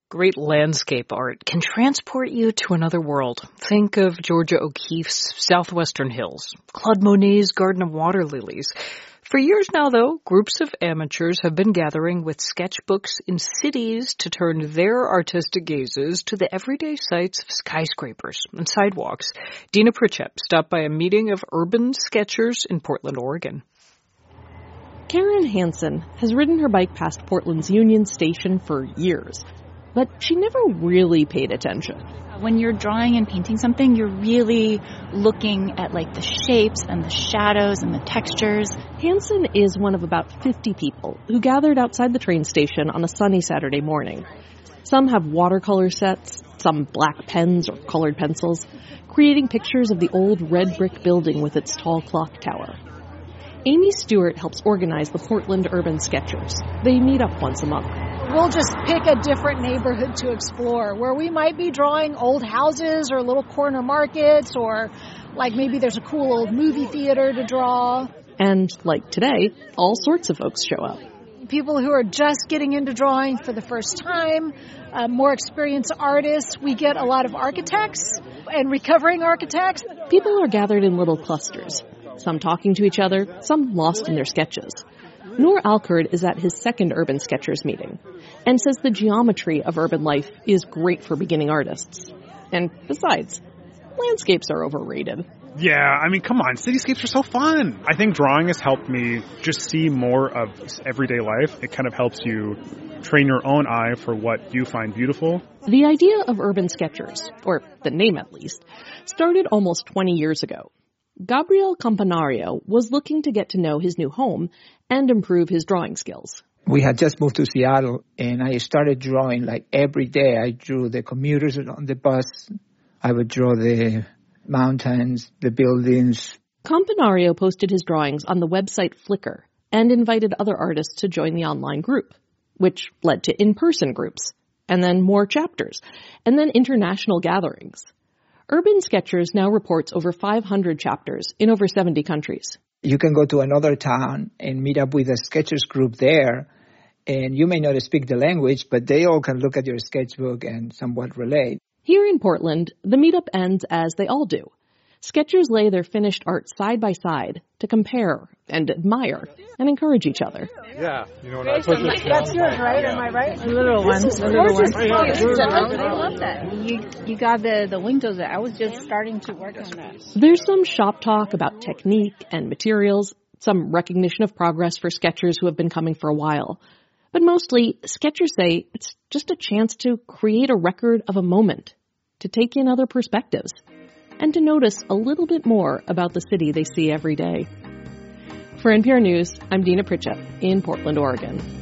Great landscape art can transport you to another world. Think of Georgia O'Keeffe's Southwestern Hills, Claude Monet's Garden of Water Lilies. For years now, though, groups of amateurs have been gathering with sketchbooks in cities to turn their artistic gazes to the everyday sights of skyscrapers and sidewalks. Dina Pritchett stopped by a meeting of urban sketchers in Portland, Oregon. Karen Hansen has ridden her bike past Portland's Union Station for years, but she never really paid attention. When you're drawing and painting something, you're really looking at the shapes and the shadows and the textures. Hansen is one of about 50 people who gathered outside the train station on a sunny Saturday morning. Some have watercolor sets, some black pens or colored pencils, creating pictures of the old red brick building with its tall clock tower. Amy Stewart helps organize the Portland Urban Sketchers. They meet up once a month. We'll just pick a different neighborhood to explore where we might be drawing old houses or little corner markets, or maybe there's a cool old movie theater to draw. And like today, all sorts of folks show up. People who are just getting into drawing for the first time, more experienced artists. We get a lot of architects and recovering architects. People are gathered in little clusters, some talking to each other, some lost in their sketches. Noor Alkerd is at his second Urban Sketchers meeting and says the geometry of urban life is great for beginning artists. And besides, landscapes are overrated. Yeah, come on, cityscapes are so fun. I think drawing has helped me just see more of everyday life. It kind of helps you train your own eye for what you find beautiful. The idea of Urban Sketchers, or the name at least, started almost 20 years ago. Gabriel Campanario was looking to get to know his new home and improve his drawing skills. We had just moved to Seattle, and I started drawing every day. I drew the commuters on the bus. I would draw the mountains, the buildings. Campanario posted his drawings on the website Flickr and invited other artists to join the online group, which led to in-person groups, and then more chapters, and then international gatherings. Urban Sketchers now reports over 500 chapters in over 70 countries. You can go to another town and meet up with a sketchers group there, and you may not speak the language, but they all can look at your sketchbook and somewhat relate. Here in Portland, the meetup ends as they all do. Sketchers lay their finished art side by side to compare and admire and encourage each other. Yeah, that's yours, right? Am I right? The little one. I love that. You got the windows. I was just starting to work on that. There's some shop talk about technique and materials, some recognition of progress for sketchers who have been coming for a while. But mostly, sketchers say it's just a chance to create a record of a moment, to take in other perspectives, and to notice a little bit more about the city they see every day. For NPR News, I'm Dina Pritchett in Portland, Oregon.